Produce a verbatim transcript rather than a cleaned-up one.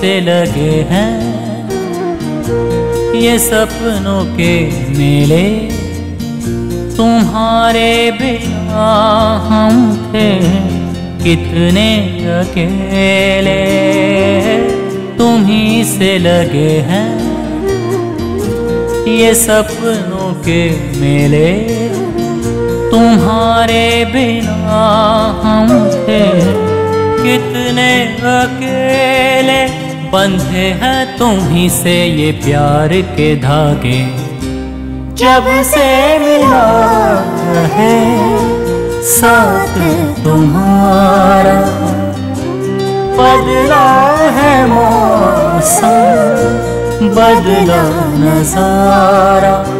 से लगे हैं ये सपनों के मेले। तुम्हारे बिना हम थे कितने अकेले। तुम्हीं से लगे हैं ये सपनों के मेले। तुम्हारे बिना हम थे कितने अकेले। बंधे हैं तुम्हीं से ये प्यार के धागे। जब से मिला है साथ तुम्हारा, बदला है मौसम, बदला नजारा।